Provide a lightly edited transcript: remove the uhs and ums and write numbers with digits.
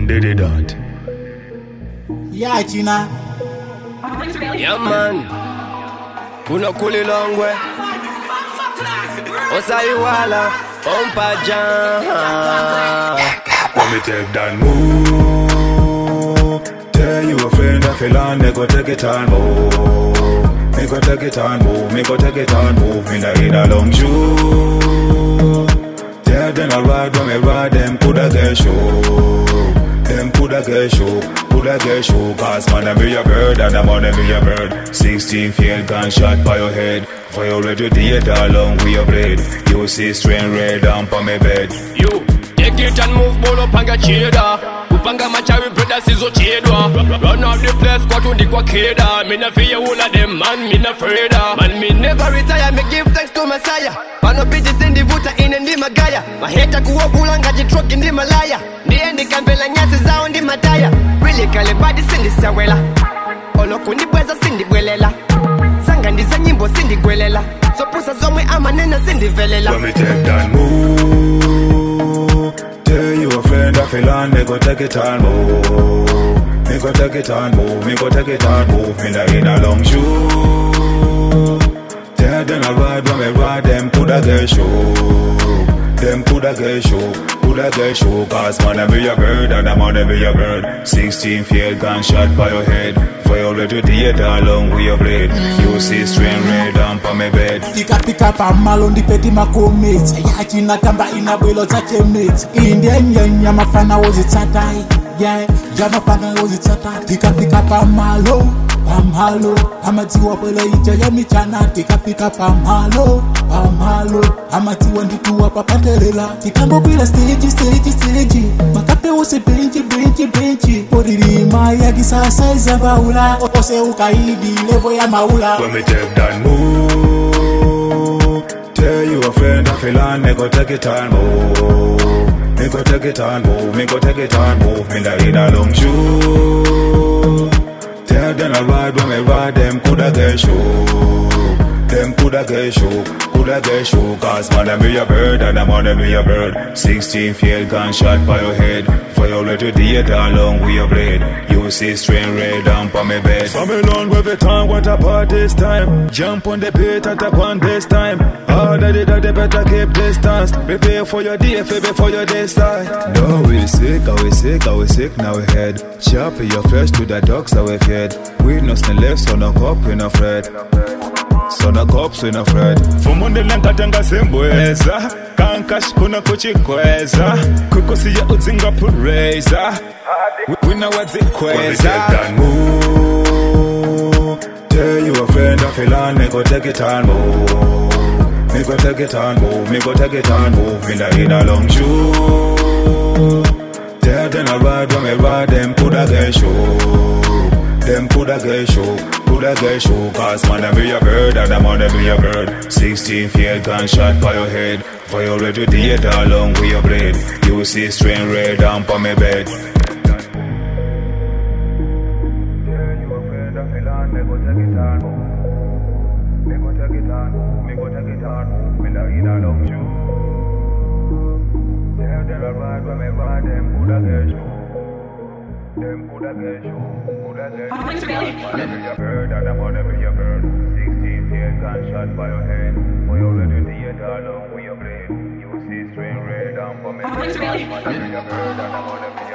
did it that. Yeah, China. Yeah, man. Kuna kuli longwe. Osaiwala. Ompa Jam. Let me take that move. Tell you a friend I feel on, they go take it and move. Me go take it and move, me go take it and move. Me da in a long shoe. Tell them I ride when me ride, them coulda get show. Them coulda get show, coulda get show. Cause man I be a bird and I'm on a be a bird. 16 field gunshot by your head. For your radio theater along with your blade. You see strain red down on my bed. You take it and move ball up and get cheddar. Upanga machawi brothers is ochedwa. Run out the place kwa tundi kwa keda. Me na fear all of them man, me na afraid. Man me never retire, me give thanks to Messiah. Pano bitches in the vuta in ndi magaya. Maheta kuwakula ngaji truck in the Malaya. Ndiye ndikambela nyasi zao ndi mataya. Really kale badi sindi sawela. Olo kundi bweza sindi bwelela. Sanga ndiza nyimbo sindi gwelela. So pusa zomwe amanena sindi velela. Let me take that move. Tell you a friend I feel on, me go take it and move. Me go take it and move, me go take it and move. Me da in a long shoe. Tell them I ride when me ride, them coulda get show. Them coulda get show, coulda get show. Cause man I be a bird and I'm on a be a bird. 16 field gunshot by your head. For your radio theater along with your blade. You see strain red down on my bed. Tika pa malo ndipeti makomates. Ya China tamba inabwelo tache mates. Indian ya mafana wozi tatai. Yeah, ya mafana wozi tatai. Tika pa malo. Pamalo, amatiwa pela ija ya michana. Tika pa malo. Amatiwa ndikuwa papatelela. Tikambo bila stage. Makape wose benchi. Poririma ya kisasa izabaula. Ose ukaidi levo ya maula. When me take that move. Tell you a friend I feel on, me go take it and move. Me go take it and move, me go take it and move. Me da in a long shoe. Tell them I ride when me ride, them coulda get show. Them coulda get show, coulda get show. Cause man I be a bird and I'm on a be a bird. 16 field gunshot by your head. For your radio theater along with your blade. You see strain red down on my bed. Some alone with the time, what about this time? Jump on the pit at one this time. All that they better keep distance. Prepare for your DFA before your day start. No, we sick, now we head. Sharp your fresh to the dogs that we've head. We no stand left, so no cop, we no afraid. So no cops, we no afraid. For Monday lanka tanga sembweza. Kankash kuna kuchikweza. Kukosi ya utsinga pureza. We know what's it kweza. Tell you a friend I feel on, me go take it and move. Me go take it and move, me go take it and move. In a long shoe. Tell them I ride when me ride, them coulda get show. Them coulda get show, coulda get show. Cause man I be a bird and I'm on a be a bird. 16 field gunshot by your head. For your radio theater along with your blade. You see strain red down on my bed. Them coulda get show, coulda get show. Man, I be a bird and I'm on a be a bird. 16 field gunshot by your head. For your radio theater along with your blade. You see strain red down for me. Man, I be a bird and I'm on a be a bird.